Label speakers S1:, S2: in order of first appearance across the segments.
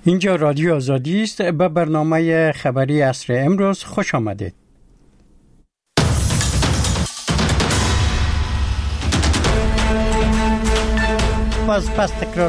S1: اینجا رادیو آزادی است. به برنامه خبری عصر امروز خوش آمدید. پس تکرار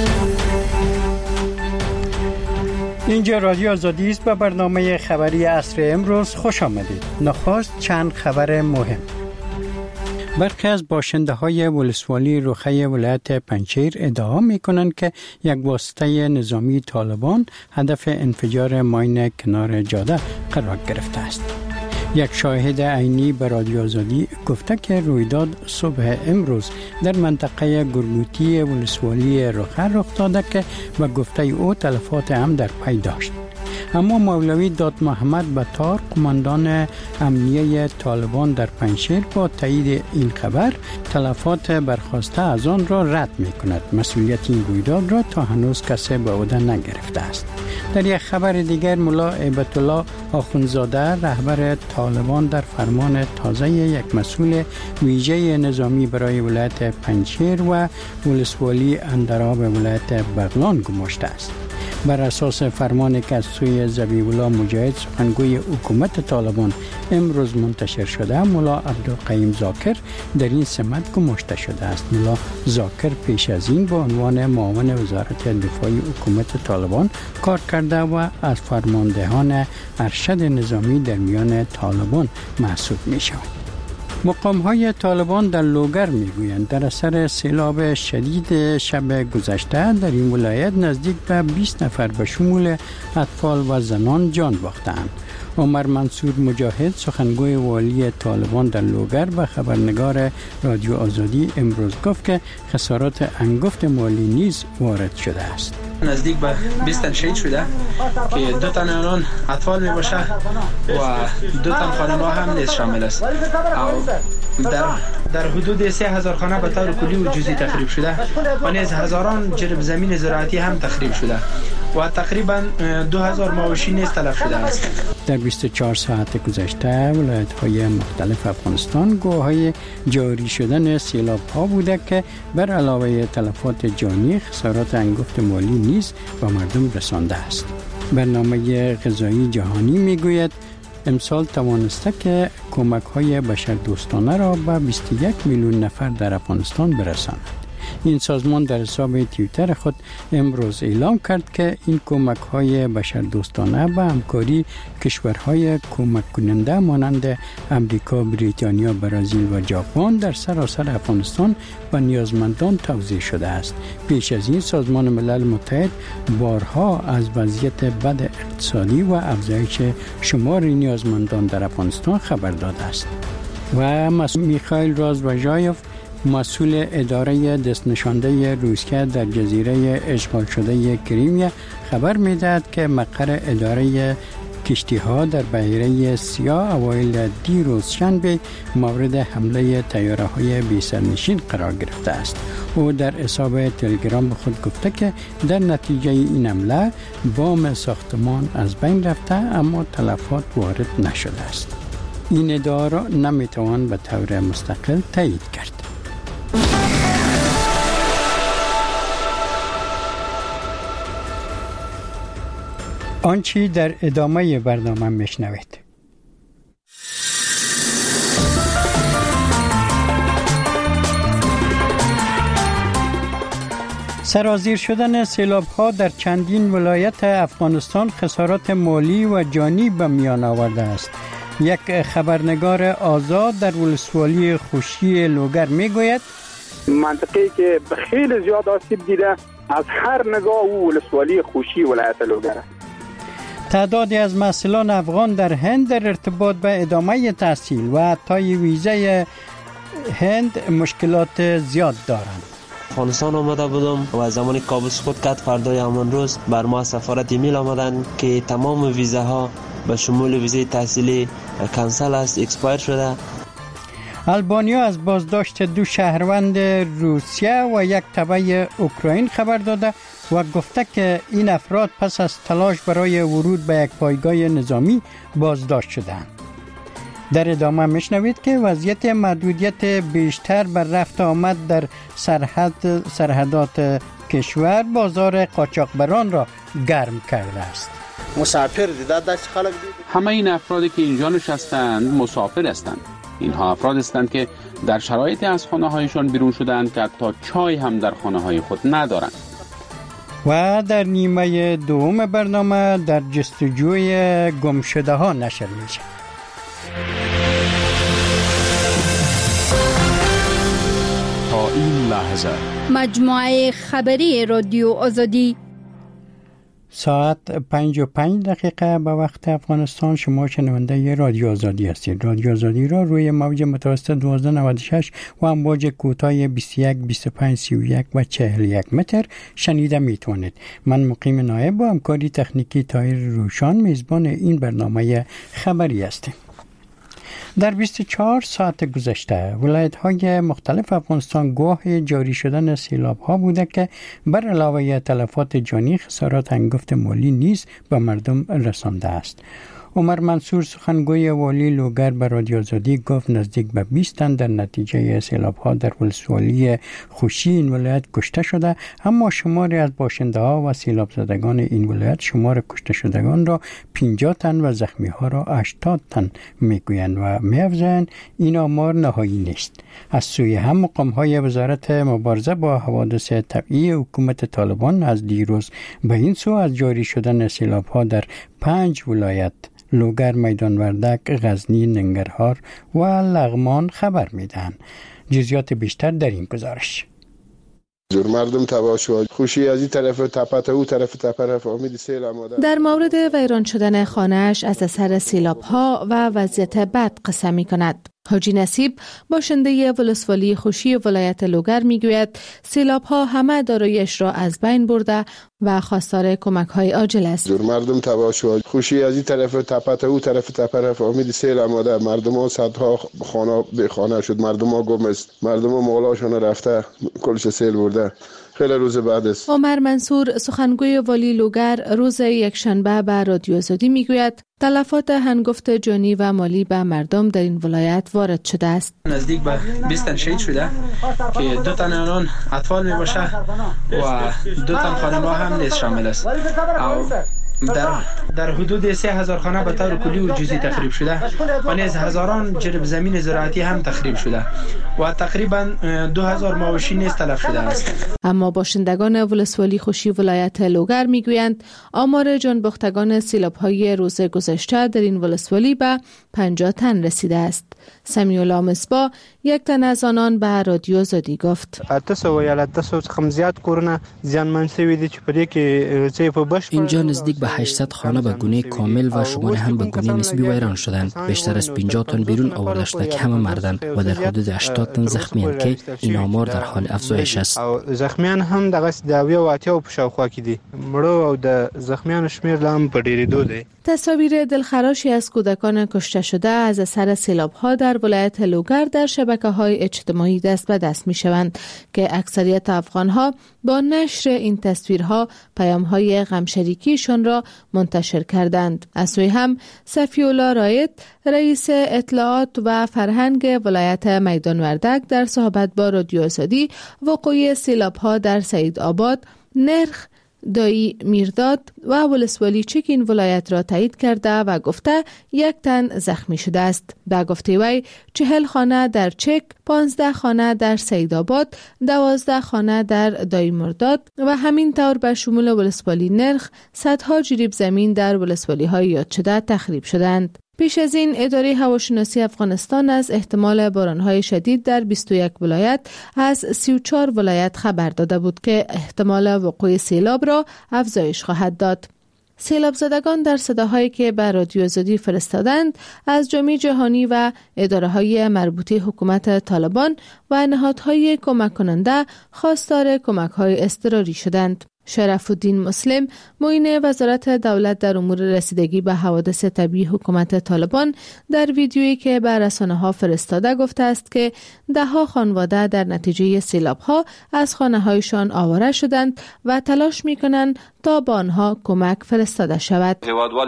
S1: اینجا رادیو آزادی است. به برنامه خبری عصر امروز خوش آمدید. نخست چند خبر مهم. برخی از باشنده‌های ولسوالی رخه ولایت پنجشیر ادعا می‌کنند که یک واسطه نظامی طالبان هدف انفجار ماین کنار جاده قرار گرفته است. یک شاهد عینی به رادیو آزادی گفته که رویداد صبح امروز در منطقه گرگوتی ولسوالی رخه رخ داده که به گفته او تلفات هم در پی داشت. اما مولوی داد محمد بطار قماندان امنیه طالبان در پنجشیر با تایید این خبر تلفات برخاسته از آن را رد می کند. مسئولیت این رویداد را تا هنوز کسی به عهده نگرفته است. در یک خبر دیگر ملا هیبت الله آخوندزاده رهبر طالبان در فرمان تازه یک مسئول ویژه نظامی برای ولایت پنجشیر و ولسوالی اندراب ولایت بغلان گماشته است. بر اساس فرمانی که از سوی ذبیح الله مجاهد سخنگوی حکومت طالبان امروز منتشر شده، ملا عبدالقیوم ذاکر در این سمت گماشته شده است. ملا ذاکر پیش از این با عنوان معاون وزارت دفاع حکومت طالبان کار کرده و از فرماندهان ارشد نظامی در میان طالبان محسوب می شود. مقام‌های طالبان در لوگر می‌گویند در اثر سیلاب شدید شب گذشته در این ولایت نزدیک به 20 نفر به شمول اطفال و زنان جان باختند. عمر منصور مجاهد سخنگوی والی طالبان در لوگر به خبرنگار رادیو آزادی امروز گفت که خسارات انگفت مالی نیز وارد شده است.
S2: نزدیک به 20 تن شهید شده که 2 تن آنان اطفال می باشه و 2 تن خانم‌ها هم نیز شامل است. در حدود 3000 خانه به طور کلی و جزئی تخریب شده و نیز هزاران جرب زمین زراعتی هم تخریب شده و تقریبا 2000 مواشی نیز تلف شده است.
S1: در 24 ساعت گذشته ولایت‌های مختلف افغانستان گواهی جاری شدن سیلاب‌ها بوده که بر علاوه تلفات جانی خسارات انگفت مالی نیز به مردم رسانده است. برنامه غذایی جهانی میگوید امسال توانسته که کمک‌های بشردوستانه را به 21 میلیون نفر در افغانستان برساند. این سازمان در حساب توییتر خود امروز اعلام کرد که این کمک‌های بشردوستانه به همکاری کشورهای کمک کننده مانند امریکا، بریتانیا، برزیل و ژاپن در سراسر افغانستان و نیازمندان توزیع شده است. پیش از این سازمان ملل متحد بارها از وضعیت بد اقتصادی و افزایش شمار نیازمندان در افغانستان خبر داده است. و میخائیل رازوژایف مسئول اداره دستنشانده روسیه در جزیره اشغال شده کریمیا خبر می‌دهد که مقر اداره کشتی‌ها در بحیره سیاه اوایل دیروز شنبه مورد حمله طیاره‌های بی‌سرنشین قرار گرفته است. او در حساب تلگرام خود گفته که در نتیجه این حمله بام ساختمان از بین رفته اما تلفات وارد نشده است. این ادعا را نمی‌توان به طور مستقل تایید کرد. آنچه در ادامه برنامه میشنوید. سرازیر شدن سیلاب‌ها در چندین ولایت افغانستان خسارات مالی و جانی به میان آورده است. یک خبرنگار آزاد در ولسوالی خوشی لوگر میگوید
S3: منطقه‌ای که خیلی زیاد آسیب دیده از هر نگاه او ولسوالی خوشی ولایت لوگر است.
S1: تعدادی از محصلان افغان در هند در ارتباط به ادامه تحصیل و حتی ویزای هند مشکلات زیاد دارند.
S4: افغانستان آمده بودم و زمانی کابل سقوط کرد فردای همان روز بر ما سفارت ایمیل آمدن که تمام ویزاها به شمول ویزای تحصیلی کنسل است، اکسپایر شده.
S1: آلبانیا از بازداشت 2 شهروند روسیه و 1 تبع اوکراین خبر داده و گفته که این افراد پس از تلاش برای ورود به یک پایگاه نظامی بازداشت شدند. در ادامه میشنوید که وضعیت محدودیت بیشتر بر رفت آمد در سرحدات کشور بازار قاچاقبران را گرم کرده است.
S5: مسافر دیده دست خلق دید.
S6: همه این افرادی که اینجا نشستند مسافر هستند. اینها افراد هستند که در شرایطی از خانه هایشان بیرون شدند که حتی چای هم در خانه های خود ندارند.
S1: و در نیمه دوم برنامه در جستجوی گمشده ها نشر میشه.
S7: تا این لحظه
S8: مجموعه خبری رادیو آزادی
S1: ساعت 5:05 به وقت افغانستان. شما شنونده رادیو آزادی هستید. رادیو آزادی را روی موج متوسط 1296 و امواج کوتاه 21 25 31 و 41 متر شنیده میتونید. من مقیم نایب با همکاری تکنیکی طاهر روشان میزبان این برنامه خبری هستیم. در 24 ساعت گذشته ولایت‌های مختلف افغانستان گواه جاری شدن سیلاب‌ها بوده که بر علاوه تلفات جانی خسارات هنگفت مالی نیز به مردم رسانده است. عمر منصور سخنگوی والی لوگر به رادیو آزادی گفت نزدیک به 20 تن در نتیجه سیلاب‌ها در ولسوالی خوشی این ولایت کشته شده، اما شماری از باشنده‌ها و سیلاب زدگان این ولایت شمار کشته شدگان را 50 تن و زخمی‌ها را 80 تن میگویند و می‌افزایند این آمار نهایی نیست. از سوی هم مقام‌های وزارت مبارزه با حوادث طبیعی حکومت طالبان از دیروز به این سو از جاری شدن سیلاب‌ها در 5 ولایت لوگر، میدان وردک، غزنی، ننگرهار و لغمان خبر میدهند. جزئیات بیشتر در این گزارش.
S9: زور مردم تباه شد. خوشی از این طرف تپه او طرف تپه فهمید سیل آماده.
S10: در مورد ویران شدن خانه‌اش از اثر سیلاب‌ها و وضعیت بد قصه می‌کند. حاجی نصیب باشنده ولسوالی خوشی ولایت لوگر میگوید سیلاب‌ها همه دارایی‌اش را از بین برده و خواستار کمک‌های عاجل است.
S9: زور مردم تباه شد. خوشی از این طرف تپه او طرف تپه فهمید سیل آماده. مردم ها صدها خانه به خانه شد. مردم ها گم است. مردم ها مالاشون رفته. کلش سیل برده. خیلی روز بعد است.
S10: عمر منصور سخنگوی والی لوگر روز یکشنبه به رادیو آزادی میگوید تلفات هنگفت جانی و مالی به مردم در این ولایت وارد شده است.
S2: نزدیک به 20 تن شهید شده که 2 تن آنان اطفال می باشه و 2 تن خانم‌ها هم نیز شامل است. در حدود 3000 خانه به طور کلی و جزئی تخریب شده و نیز هزاران جرب زمین زراعتی هم تخریب شده و تقریبا 2000 مواشی نیز تلف شده است.
S10: اما باشندگان ولسوالی خوشی ولایت لوگر میگویند آمار جانباختگان سیلاب‌های روز گذشته در این ولسوالی به 50 تن رسیده است. سمیع الله مصباح یک تن از آنان به رادیو آزادی گفت
S11: 800 څخه زیات کورونه زیانمن شوي دي چې په دې کې چې په بشپړ
S12: اینجا نزدیک به 800 خانه به گونه کامل و شمار هم به گونه نسبی ویران شدند. بیشتر از 50 تن بیرون آورده شده که همه مردند و در حدود 80 تن زخمیان که این آمار در حال افزایش است.
S11: زخمیان هم دغه د 80 په شاوخوا کې دي. مړو او د زخمیانو شمیر هم په ډیریدو دی.
S10: تصاویر دلخراشی از کودکان کشته شده از اثر سیلاب‌ها در ولایت لوگر در شبکه‌های اجتماعی دست به دست می‌شوند که اکثریت افغان‌ها با نشر این تصویرها پیام‌های غمشریکیشان را منتشر کردند. از سوی هم صفی الله رایت رئیس اطلاعات و فرهنگ ولایت میدان وردک در صحبت با رادیو آزادی وقوع سیلاب‌ها در سعید آباد، نرخ، دایی میرداد و ولسوالی چک این ولایت را تایید کرده و گفته 1 تن زخمی شده است. به گفته وی 40 خانه در چک، 15 خانه در سیدآباد، 12 خانه در دایی میرداد و همین طور به شمول ولسوالی نرخ صدها جریب زمین در ولسوالی های یاد شده تخریب شدند. پیش از این اداره هواشناسی افغانستان از احتمال بارانهای شدید در 21 ولایت از 34 ولایت خبر داده بود که احتمال وقوع سیلاب را افزایش خواهد داد. سیلاب زدگان در صداهایی که به رادیو آزادی فرستادند از جامعه جهانی و اداره‌های مربوطه حکومت طالبان و نهادهای کمک کننده خواستار کمک‌های اضطراری شدند. شرف الدین مسلم معین وزارت دولت در امور رسیدگی به حوادث طبیعی حکومت طالبان در ویدیویی که به رسانه‌ها فرستاده گفته است که 10 خانواده در نتیجه سیلاب‌ها از خانه‌هایشان آواره شدند و تلاش می‌کنند تا به آنها کمک فرستاده شود.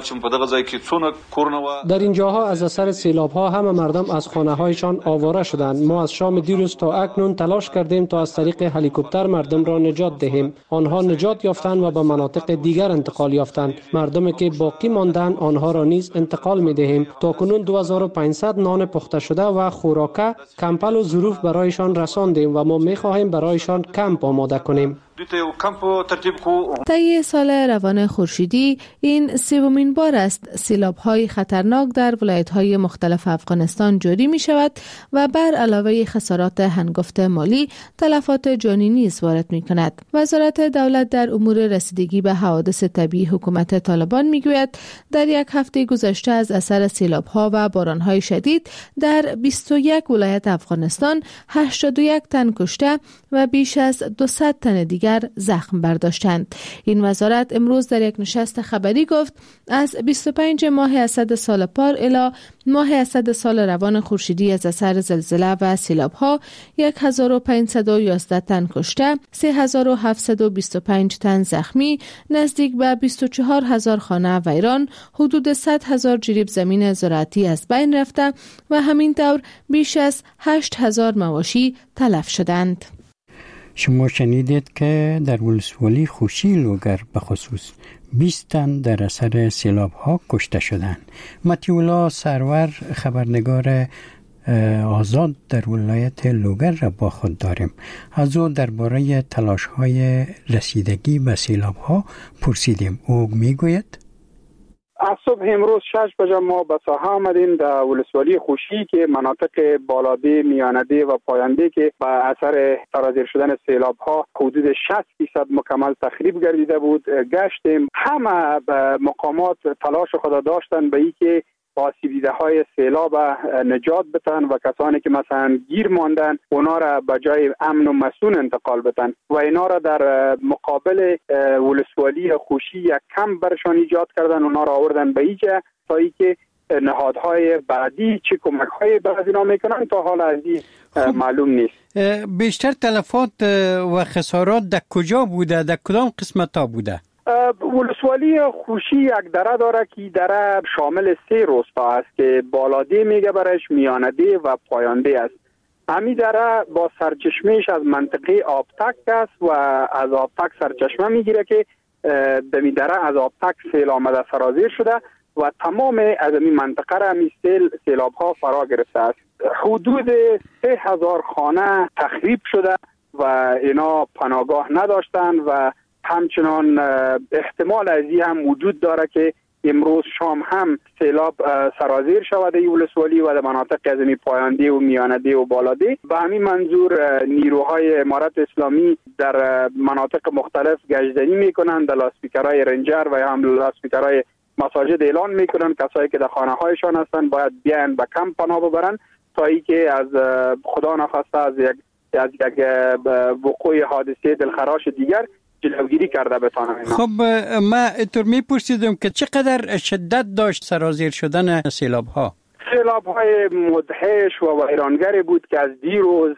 S13: در این جاها از اثر سیلاب‌ها همه مردم از خانه‌هایشان آواره شدند. ما از شام دیروز تا اکنون تلاش کردیم تا از طریق هلیکوپتر مردم را نجات دهیم. آنها نجات نجات یافتند و به مناطق دیگر انتقال یافتند. مردمی که باقی ماندند آنها را نیز انتقال می‌دهیم. تاکنون 2500 نان پخته شده و خوراکه، کمپل و ظروف برایشان رساندیم و ما می‌خواهیم برایشان کمپ آماده کنیم.
S10: طی سال روان خورشیدی این سومین بار است سیلاب‌های خطرناک در ولایت‌های مختلف افغانستان جاری می‌شود و بر علاوه خسارات هنگفت مالی تلفات جانی نیز وارد می‌کند. وزارت دولت در امور رسیدگی به حوادث طبیعی حکومت طالبان می‌گوید در یک هفته گذشته از اثر سیلاب‌ها و باران‌های شدید در 21 ولایت افغانستان 81 تن کشته و بیش از 200 تن دیگر زخم برداشتند. این وزارت امروز در یک نشست خبری گفت از 25 ماه اسد سال پار الی ماه اسد سال روان خورشیدی از اثر زلزله و سیلاب‌ها 1511 تن کشته، 3725 تن زخمی، نزدیک به 24000 خانه ویران، حدود 100,000 جریب زمین زراعتی از بین رفته و همین طور بیش از 8000 مواشی تلف شدند.
S1: شما شنیدید که در ولسوالی خوشی لوگر به خصوص 20 تن در اثر سیلاب ها کشته شدند. مطیع سرور خبرنگار آزاد در ولایت لوگر را با خود داریم. از او درباره تلاش های رسیدگی به سیلاب ها پرسیدیم. او میگوید
S3: از صبح امروز 6 بجه ما به ساحه آمدیم در ولسوالی خوشی که مناطق بالاده، میانده و پاینده که به اثر سرازیر شدن سیلاب ها حدود 60% مکمل تخریب گردیده بود گشتیم. همه مقامات تلاش خود داشتن به این که آسیب دیده های سیلاب نجات بدن و کسانی که مثلا گیر ماندن اونا را به جای امن و مسون انتقال بدن و اینا را در مقابل ولسوالی خوشی یک کمپ برشان ایجاد کردن. اونا را آوردن به اینجا تا اینکه نهادهای بعدی چه کمک های به اینا میکنن تا حال از این معلوم نیست.
S1: بیشتر تلفات و خسارات در کجا بوده؟ در کدام قسمت ها بوده؟
S3: ولسوالی خوشی یک دره داره که دره شامل 3 روستا است که بالاده میگه برش، میانده و پاینده است. همین دره با سرچشمهش از منطقه آبتک است و از آبتک سرچشمه میگیره که دمی دره از آبتک سیل آمده سرازیر شده و تمام از این منطقه را می سیلاب ها فرا گرفته است. حدود 3000 خانه تخریب شده و اینا پناهگاه نداشتن و همچنان احتمال از این هم وجود داره که امروز شام هم سیلاب سرازیر شود در ولسوالی و در مناطق از پاینده و میانده و بالاده. به همین منظور نیروهای امارت اسلامی در مناطق مختلف گشتنی میکنن، در لاسپیکرهای رنجر و هم لاسپیکرهای مساجد اعلان میکنن کسایی که در خانه هایشان هستن باید بیان به کمپ پناه ببرن تا اینکه از خدا نخواسته از یک وقوع حادثه دلخراش دیگر جلوگیری کرده بتانم.
S1: خب ما اینطور میپرسیدم که چقدر شدت داشت سرازیر شدن سیلاب ها؟
S3: سیلاب های مدهش و ویرانگر بود که از دیروز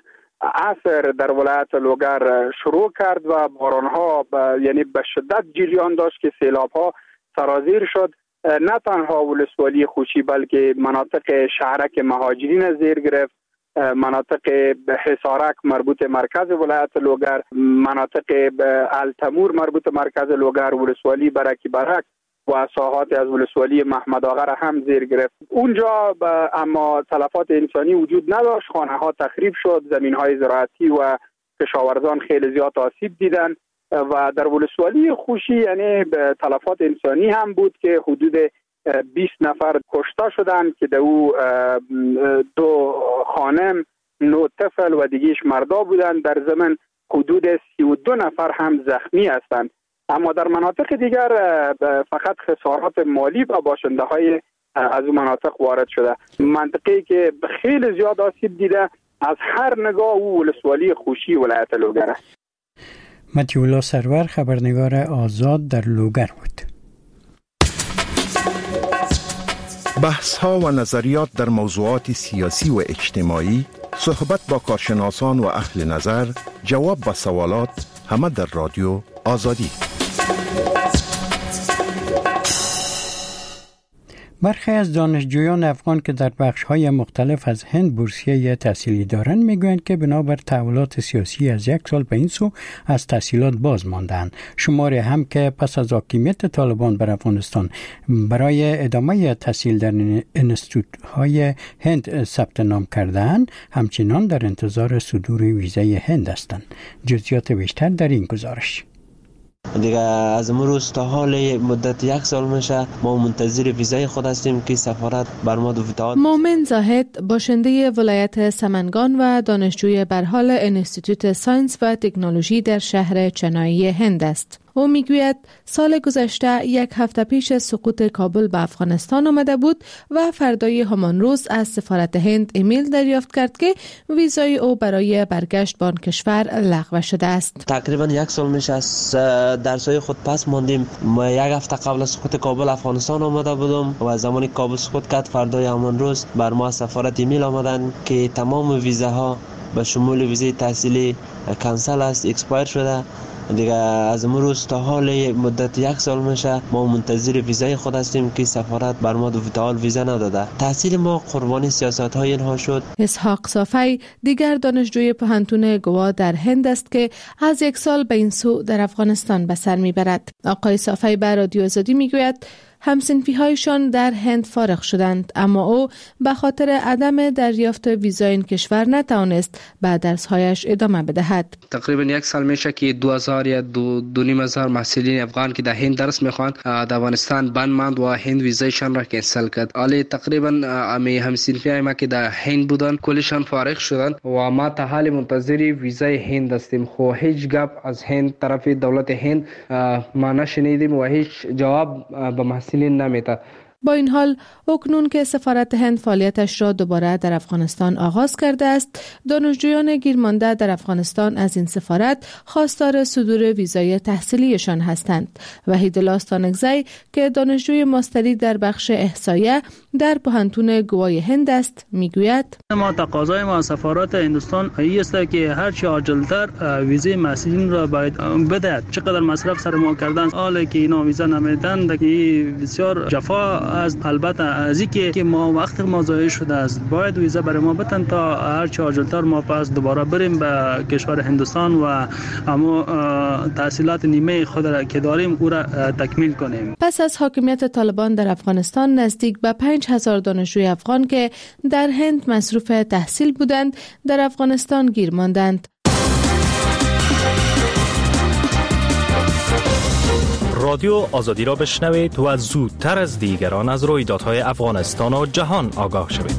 S3: عصر در ولایت لوگر شروع کرد و باران ها یعنی به شدت جریان داشت که سیلاب ها سرازیر شد. نه تنها ولسوالی خوشی بلکه مناطق شهرک مهاجرین زیر گرفت، مناطق حصارک مربوط مرکز ولایت لوگر، مناطق التمور مربوط مرکز لوگر، ولسوالی برکی برک و ساحات از ولسوالی محمد آقا را هم زیر گرفت. اونجا اما تلفات انسانی وجود نداشت، خانه ها تخریب شد، زمین های زراعتی و کشاورزان خیلی زیاد آسیب دیدن و در ولسوالی خوشی یعنی تلفات انسانی هم بود که حدود 20 نفر کشته شدند که او 2 خانم 9 طفل و دیگهش مردا بودند. در ضمن حدود 32 نفر هم زخمی هستند. اما در مناطق دیگر فقط خسارات مالی و باشنده های از اون مناطق وارد شده. منطقه‌ای که خیلی زیاد آسیب دیده از هر نگاه او ولسوالی خوشی ولایت لوگر است.
S1: مطیع سرور خبرنگار آزاد در لوگر بود.
S14: بحث ها و نظریات در موضوعات سیاسی و اجتماعی، صحبت با کارشناسان و اهل نظر، جواب به سوالات، همه در رادیو آزادی.
S1: برخی از دانشجویان افغان که در بخش‌های مختلف از هند بورسیه تحصیلی دارند میگویند که بنابر تحولات سیاسی از یک سال به این سو از تحصیلات باز ماندند. شماری هم که پس از حاکمیت طالبان بر افغانستان برای ادامه تحصیل در انستیتوت‌های هند ثبت نام کردند همچنان در انتظار صدور ویزای هند هستند. جزئیات بیشتر در این گزارش.
S4: دیگه از امروز تا حال مدت 1 سال میشه ما منتظر ویزای خود هستیم که سفارت بر ما دو.
S10: مومن زاهد باشنده ولایت سمنگان و دانشجوی برحال انستیتوت ساینس و تکنولوژی در شهر چنایی هند است. او میگوید سال گذشته 1 هفته پیش سقوط کابل به افغانستان آمده بود و فردای همان روز از سفارت هند ایمیل دریافت کرد که ویزای او برای برگشت به آن کشور لغو شده است.
S4: تقریبا 1 سال میشه از درسای خود پس ماندیم. ما 1 هفته قبل از سقوط کابل افغانستان آمده بودم و زمانی کابل سقوط کرد فردای همان روز بر ما سفارت ایمیل آمدن که تمام ویزاها به شمول ویزای تحصیلی کانسل است، اکسپایر شده. دیگه از امروز تا حال مدت 1 سال میشه ما منتظر ویزای خود هستیم که سفارت بر ما دو ویزا نداده. تحصیل ما قربانی سیاست‌های اینها شد.
S10: اسحاق صافی دیگر دانشجوی پوهنتون گوا در هند است که از 1 سال به این سو در افغانستان به سر میبرد. آقای صافی به رادیو آزادی میگوید همسنفی‌هایشان در هند فارغ شدند، اما او به خاطر عدم دریافت ویزای این کشور نتوانست به درس‌هایش ادامه بدهد.
S15: تقریبا 1 سال میشه که 2000 یا 2500 محصلین افغان که در هند درس میخوان در افغانستان بند ماند و هند ویزایشان را کنسل کرد. حالا تقریبا همسنفی‌های ما که در هند بودن کلشان فارغ شدند و ما تا حال منتظر ویزای هند هستیم. خو هیچ گپ از هند طرف دولت هند ما نشنیدیم و هیچ جواب به محصلین نمیده.
S10: با این حال اکنون که سفارت هند فعالیتش را دوباره در افغانستان آغاز کرده است، دانشجویان گیرمانده در افغانستان از این سفارت خواستار صدور ویزای تحصیلیشان هستند. وحیدالله استانکزی که دانشجوی ماستری در بخش احصایه در پوهنتون گوای هند است میگوید
S16: ما تقاضای ما سفارت هندوستان این است که هر چه عاجلتر ویزای محصلین را باید بدهد. چقدر مصرف سر ما کردن، حالا که اینا ویزا نمیدن که بسیار جفا از البته از اینکه که ما وقت ما ضایع شده است، باید ویزا برای ما بدن تا هر چه عاجلتر ما پس دوباره بریم به کشور هندوستان و اما تحصیلات نیمه خود را که داریم او را تکمیل کنیم.
S10: پس از حاکمیت طالبان در افغانستان نزدیک به 5000 دانشجوی افغان که در هند مصروف تحصیل بودند در افغانستان گیر ماندند.
S17: رادیو آزادی را بشنوید و زودتر از دیگران از رویدادهای افغانستان و جهان آگاه شوید.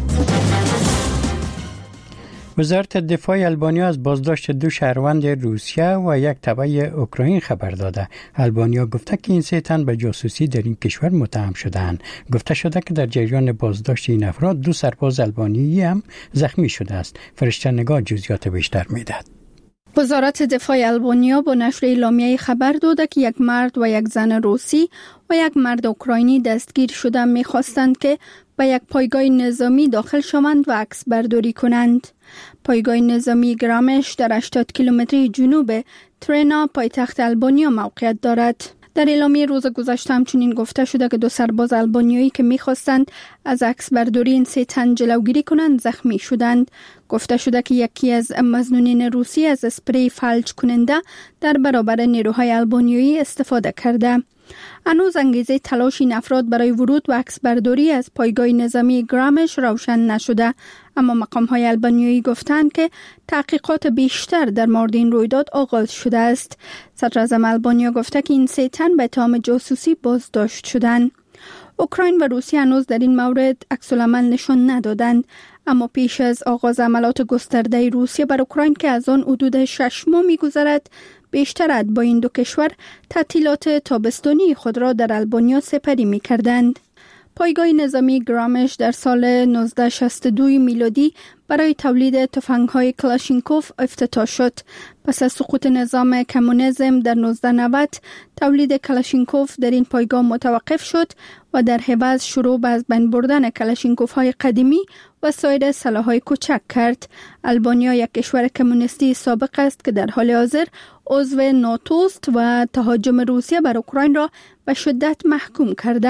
S1: وزارت دفاع آلبانیا از بازداشت 2 شهروند روسیه و 1 تبع اوکراین خبر داده. آلبانیا گفته که این 3 تن به جاسوسی در این کشور متهم شدند. گفته شده که در جریان بازداشت این افراد 2 سرباز آلبانی هم زخمی شده است. فرشته نگاه جزئیات بیشتر می‌دهد.
S8: وزارت دفاع آلبانیا با نشر اعلامیه خبر داده که 1 مرد و 1 زن روسی و 1 مرد اوکراینی دستگیر شده می‌خواستند که به 1 پایگاه نظامی داخل شوند و عکس برداری کنند. پایگاه نظامی گرامش در 80 کیلومتری جنوب ترنا پایتخت آلبانیا موقعیت دارد. در اعلامیه روز گذشته همچنین گفته شده که 2 سرباز آلبانیایی که می‌خواستند از عکس برداری این 3 تن جلوگیری کنند زخمی شدند. گفته شده که یکی از مظنونین روسی از اسپری فلج کننده در برابر نیروهای آلبانیایی استفاده کرده. هنوز انگیزه تلاش این افراد برای ورود و عکس برداری از پایگاه نظامی گرامش روشن نشده، اما مقام‌های آلبانیایی گفتند که تحقیقات بیشتر در مورد این رویداد آغاز شده است. صدراعظم آلبانیا گفته که این 3 تن به اتهام جاسوسی بازداشت شدند. اوکراین و روسیه هنوز در این مورد عکس‌العمل نشان ندادند، اما پیش از آغاز عملات گسترده روسیه بر اوکراین که از آن حدود 6 ماه می‌گذرد، بیشتر اتباع این 2 کشور تعطیلات تابستانی خود را در آلبانیا سپری می‌کردند. پایگاه نظامی گرامش در سال 1962 میلادی برای تولید تفنگ‌های کلاشینکوف افتتاح شد. پس از سقوط نظام کمونیسم در 1990 تولید کلاشینکوف در این پایگاه متوقف شد و در عوض شروع به از بین بردن کلاشینکوف‌های قدیمی و سایر سلاح‌های کوچک کرد. آلبانیا یک کشور کمونیستی سابق است که در حال حاضر عضو ناتو است و تهاجم روسیه بر اوکراین را به شدت محکوم کرده.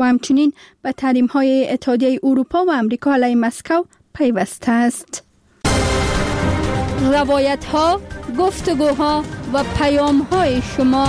S8: و همچنین به تحریم‌های اتحادیه اروپا و آمریکا علیه مسکو پیوسته است. روایت‌ها، گفتگوها و پیام‌های شما.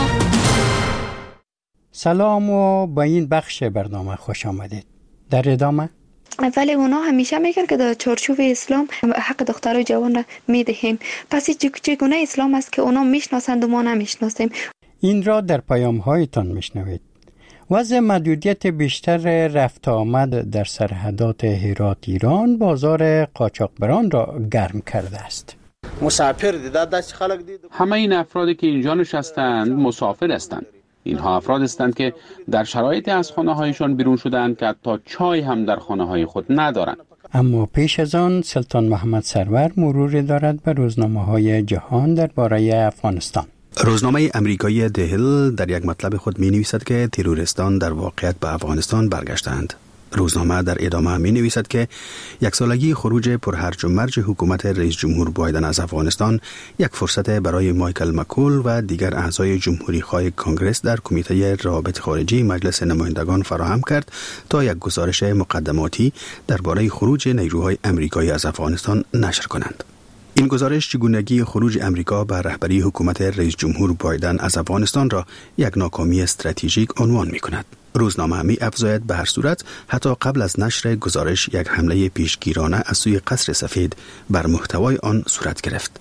S1: سلام و با این بخش برنامه خوش آمدید. در ادامه
S18: ولی اونا همیشه میگن که در چارچوب اسلام حق دخترای جوان را میدهیم. پس چگونه اسلام است که اونا میشناسند و ما نمیشناسیم؟
S1: این را در پیام‌هایتان میشنوید. وضع محدودیت بیشتر رفت آمد در سرحدات هرات ایران بازار قاچاقبران را گرم کرده است.
S5: مسافر دست خلق دید.
S6: همه این افرادی که اینجا نشستند مسافر هستند. اینها افراد هستند که در شرایطی از خانه‌هایشان بیرون شدند که حتی چای هم در خانه‌های خود ندارند.
S1: اما پیش از آن سلطان محمد سرور مروری دارد به روزنامه‌های جهان درباره افغانستان.
S19: روزنامه امریکایی د هیل در یک مطلب خود می نویسد که تروریستان در واقعیت به افغانستان برگشتند. روزنامه در ادامه می نویسد که یک سالگی خروج پرهرج و مرج حکومت رئیس جمهور بایدن از افغانستان یک فرصت برای مایکل مکول و دیگر اعضای جمهوری خواه کانگرس در کمیته روابط خارجی مجلس نمایندگان فراهم کرد تا یک گزارش مقدماتی درباره خروج نیروهای امریکایی از افغانستان نشر کنند. این گزارش چگونگی خروج امریکا به رهبری حکومت رئیس جمهور بایدن از افغانستان را یک ناکامی استراتژیک عنوان می کند. روزنامه می افزاید به هر صورت حتی قبل از نشر گزارش یک حمله پیشگیرانه از سوی قصر سفید بر محتوای آن صورت گرفت.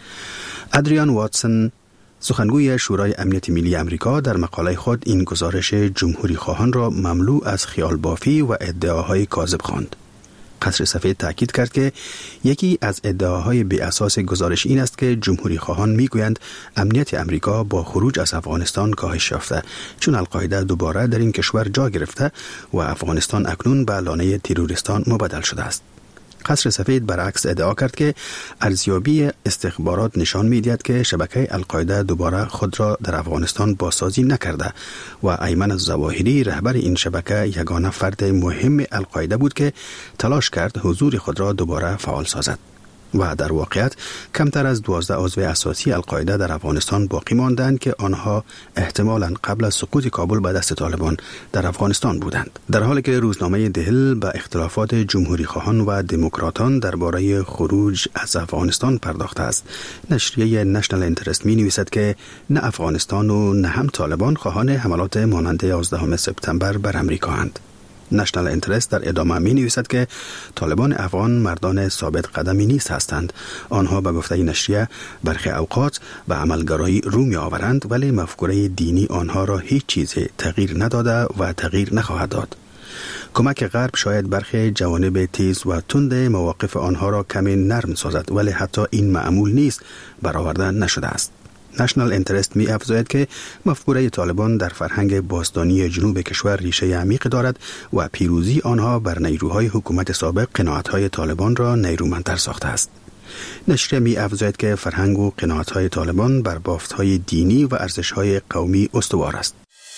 S19: ادریان واتسون سخنگوی شورای امنیت ملی امریکا در مقاله خود این گزارش جمهوری خواهان را مملو از خیال بافی و ادعاهای کاذب خواند. قصر سفید تاکید کرد که یکی از ادعاهای بی اساس گزارش این است که جمهوری خواهان میگویند امنیت امریکا با خروج از افغانستان کاهش یافته چون القاعده دوباره در این کشور جا گرفته و افغانستان اکنون به لانه تروریستان مبدل شده است. قصر سفید برعکس ادعا کرد که ارزیابی استخبارات نشان می‌دهد که شبکه القاعده دوباره خود را در افغانستان بازسازی نکرده و ایمن الظواهری رهبر این شبکه یگانه فرد مهم القاعده بود که تلاش کرد حضور خود را دوباره فعال سازد. و در واقعیت کمتر از 12 عضو اساسی القاعده در افغانستان باقی ماندند که آنها احتمالاً قبل از سقوط کابل به دست طالبان در افغانستان بودند. در حالی که روزنامه دهل به اختلافات جمهوری خواهان و دموکراتان درباره خروج از افغانستان پرداخته است، نشریه نشنال اینترست می نویسد که نه افغانستان و نه هم طالبان خواهان حملات مانند 11 سپتامبر بر امریکا اند. نشنال اینترست در ادامه می نویسد که طالبان افغان مردان ثابت قدمی نیست هستند. آنها به گفته نشریه برخی اوقات به عملگرایی رو می آورند ولی مفکوره دینی آنها را هیچ چیزی تغییر نداده و تغییر نخواهد داد. کمک غرب شاید برخی جوانب تیز و تند مواقف آنها را کمی نرم سازد ولی حتی این معمول نیست برآورده نشده است. نشنال اینترست می افزاید که مفکوره طالبان در فرهنگ باستانی جنوب کشور ریشه عمیق دارد و پیروزی آنها بر نیروهای حکومت سابق قناعت‌های طالبان را نیرومندتر ساخته است. نشریه می افزاید که فرهنگ و قناعت‌های طالبان بر بافت‌های دینی و ارزش‌های قومی استوار است.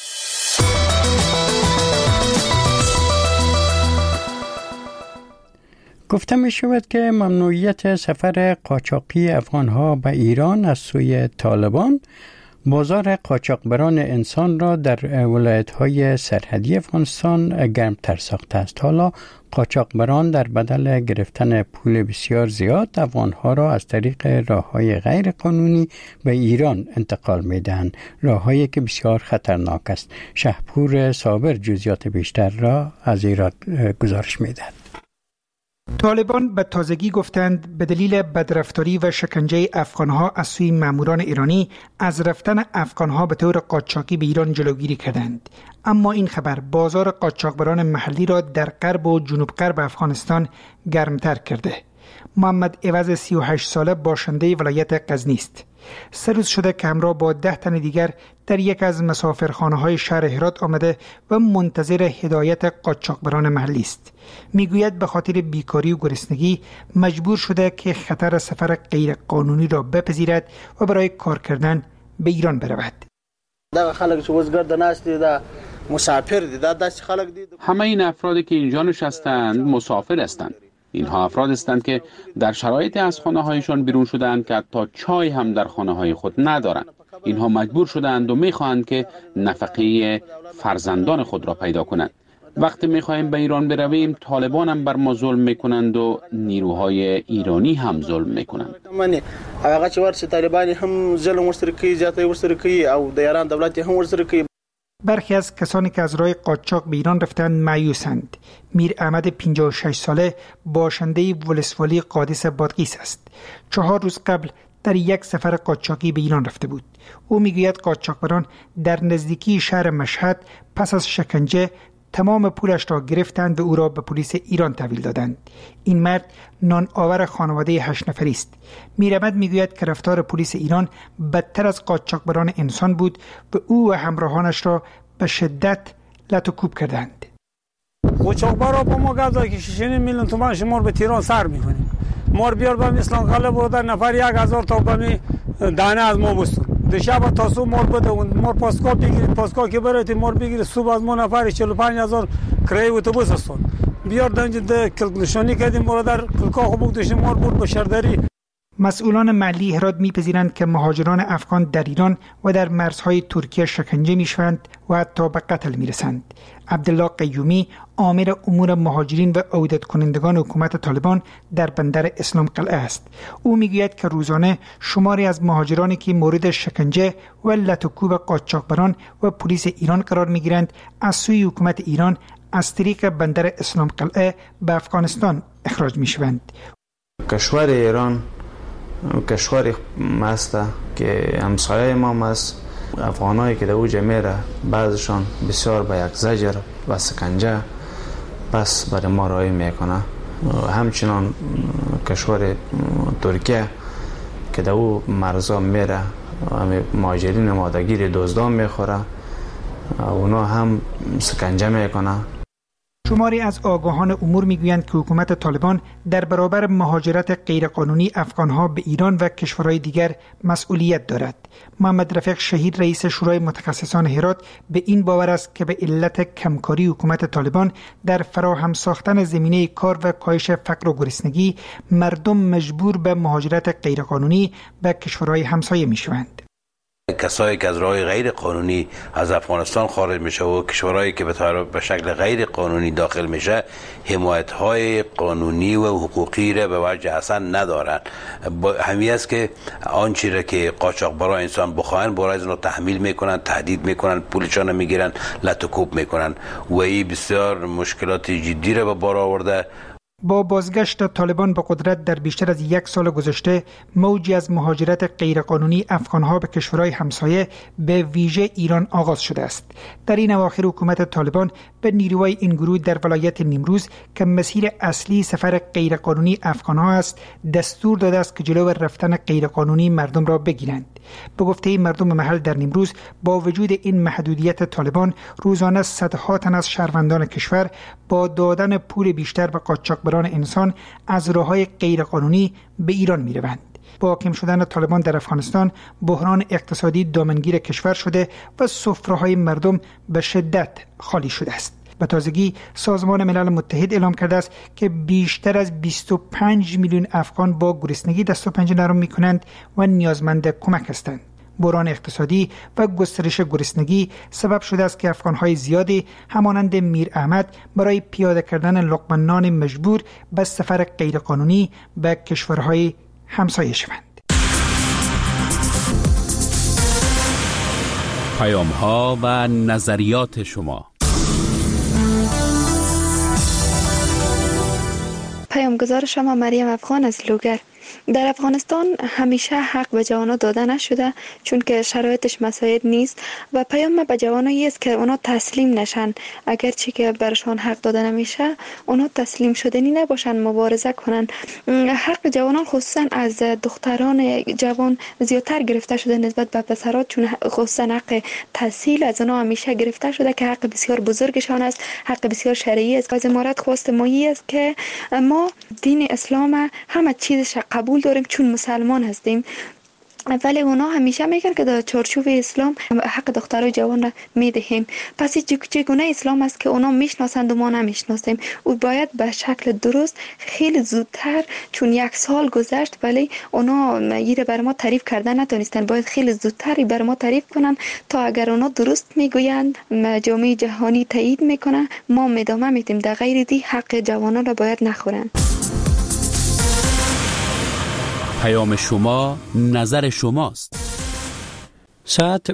S1: گفته می شود که ممنوعیت سفر قاچاقی افغانها به ایران از سوی طالبان بازار قاچاقبران انسان را در ولایت‌های سرحدی افغانستان گرمتر ساخته است. حالا قاچاقبران در بدل گرفتن پول بسیار زیاد افغانها را از طریق راه‌های غیر قانونی به ایران انتقال می‌دهند، راه‌هایی که بسیار خطرناک است. شهپور صابر جزئیات بیشتر را از ایران گزارش می‌دهد.
S20: طالبان به تازگی گفتند به دلیل بدرفتاری و شکنجه افغانها از سوی ماموران ایرانی از رفتن افغانها به طور قاچاقی به ایران جلوگیری کردند. اما این خبر بازار قاچاقبران محلی را در غرب و جنوب غرب افغانستان گرمتر کرده. محمد عوض 38 ساله باشنده ولایت غزنی است. 3 روز شده که همراه با 10 تن دیگر در یک از مسافرخانه‌های شهر هرات آمده و منتظر هدایت قاچاقبران محلی است. میگوید به خاطر بیکاری و گرسنگی مجبور شده که خطر سفر غیر قانونی را بپذیرد و برای کار کردن به ایران برود.
S6: همه این افرادی که اینجا نشستند مسافر هستند. اینها افراد هستند که در شرایطی از خانه‌هایشان بیرون شدند که حتی چای هم در خانه‌های خود ندارند. اینها مجبور شدند و می‌خواهند که نفقه فرزندان خود را پیدا کنند. وقتی میخواهیم به ایران برویم طالبان هم بر ما ظلم میکنند و نیروهای ایرانی هم ظلم میکنند.
S5: هغه چې ورته طالبان هم ظلم ورسره کوي، زیاتی ورسره کوي او د ایران دولت هم ورسره کوي.
S20: برخی از کسانی که از راه قاچاق به ایران رفتند مایوسند. میر احمد 56 ساله باشنده ولسوالی قادس بادغیس است. 4 روز قبل در یک سفر قاچاقی به ایران رفته بود. او میگوید قاچاقبران در نزدیکی شهر مشهد پس از شکنجه تمام پولش را گرفتند و او را به پلیس ایران تحویل دادند. این مرد نان آور خانواده 8 نفری است. میر احمد میگوید که رفتار پلیس ایران بدتر از قاچاقبران انسان بود و او و همراهانش را به شدت لط و کوب کردند.
S21: قاچاقبرا با ما گفت که 6 میلیون تومان شما به تهران سر می‌کنیم. ما بیار به اسلام قلعه بردن نفر 1000 تا به دانه از ما بستون. دیشب تا صبح مار بده مار پاسکا بگیرید، پاسکا که برید مار بگیرید، صبح از ما نفر 45000 کرایه اتوبوس استون. بیار دنج کلک نشانی کردیم ما در کلکا خوب داشتیم مار برد به شهرداری.
S20: مسئولان محلی هرات می‌پذیرند که مهاجران افغان در ایران و در مرزهای ترکیه شکنجه می‌شوند و حتی به قتل می‌رسند. عبدالله قیومی آمر امور مهاجرین و عودت کنندگان حکومت طالبان در بندر اسلام قلعه است. او میگوید که روزانه شماری از مهاجرانی که مورد شکنجه و لط و کوب قاچاقبران و پلیس ایران قرار می‌گیرند از سوی حکومت ایران از طریق بندر اسلام قلعه به افغانستان اخراج می‌شوند.
S22: کشور ایران کشور است که همسایه ما است. افغانایی که در اوج میره بعضشان بسیار به یک زجر و سکنجه پس برای ما رای میکنه. همچنان کشور ترکیه که در او مرزا میره مهاجرین مادگیر دزدان میخوره، اونا هم سکنجه میکنه.
S20: شماری از آگاهان امور میگویند که حکومت طالبان در برابر مهاجرت غیرقانونی افغانها به ایران و کشورهای دیگر مسئولیت دارد. محمد رفیق شهید رئیس شورای متخصصان هرات به این باور است که به علت کمکاری حکومت طالبان در فراهم ساختن زمینه کار و کاهش فقر و گرسنگی مردم مجبور به مهاجرت غیرقانونی به کشورهای همسایه میشوند.
S23: کسایی که از راه غیر قانونی از افغانستان خارج میشه و کشورهایی که به شکل غیر قانونی داخل میشه حمایت‌های قانونی و حقوقی را به وجه اصلا ندارن. همین است که آنچه را که قاچاقبران انسان بخواهن برای از اونها تحمیل میکنن، تهدید میکنن، پولشان میگیرن، لط و کوب میکنن و این بسیار مشکلات جدی را به بار آورده.
S20: با بازگشت طالبان به قدرت در بیشتر از 1 سال گذشته موجی از مهاجرت غیرقانونی افغانها به کشورهای همسایه به ویژه ایران آغاز شده است. در این اواخر حکومت طالبان به نیروهای این گروه در ولایت نیمروز که مسیر اصلی سفر غیرقانونی افغانها است دستور داده است که جلو رفتن غیرقانونی مردم را بگیرند. به گفته مردم محل در نیمروز با وجود این محدودیت طالبان روزانه صدها تن از شهروندان کشور با دادن پول بیشتر به قاچاقبران انسان از راه‌های غیرقانونی به ایران می‌روند. با حاکم شدن طالبان در افغانستان بحران اقتصادی دامنگیر کشور شده و سفره‌های مردم به شدت خالی شده است. به تازگی سازمان ملل متحد اعلام کرده است که بیشتر از 25 میلیون افغان با گرسنگی دست و پنجه نرم می‌کنند و نیازمند کمک هستند. بحران اقتصادی و گسترش گرسنگی سبب شده است که افغان‌های زیادی همانند میر احمد برای پیاده کردن لقمه نان مجبور به سفر غیرقانونی به کشورهای همسایه شوند.
S6: پیام‌ها و نظریات شما.
S18: پیامگزار شما مریم افغان از لوگر. در افغانستان همیشه حق به جوانان داده نشده چون که شرایطش مساعد نیست و پیام به جوانایی است که اونا تسلیم نشن، اگرچه که برشان حق داده نمیشه اونا تسلیم شدنی نباشن، مبارزه کنن. حق جوانان خصوصا از دختران جوان زیادتر گرفته شده نسبت به پسرات، چون خصوصا حق تحصیل از اونا همیشه گرفته شده که حق بسیار بزرگشان است، حق بسیار شرعی است. از امارت خواست مایی است که ما دین اسلام همه چیزش قبول داریم چون مسلمان هستیم. ولی اونا همیشه میگن که در چارچوب اسلام حق دخترای جوان را میدهیم. پس چگونه اسلام است که اونا میشناسند و ما نمیشناسیم؟ او باید به شکل درست خیلی زودتر، چون 1 سال گذشت ولی اونا ایره بر ما تعریف کردن نتونستن، باید خیلی زودتر بر ما تعریف کنن تا اگر اونا درست میگویند جامعه جهانی تایید میکنه ما ادامه میدیم. در غیر دی حق جوانان را باید نخورن.
S6: پیام شما، نظر شماست.
S1: ساعت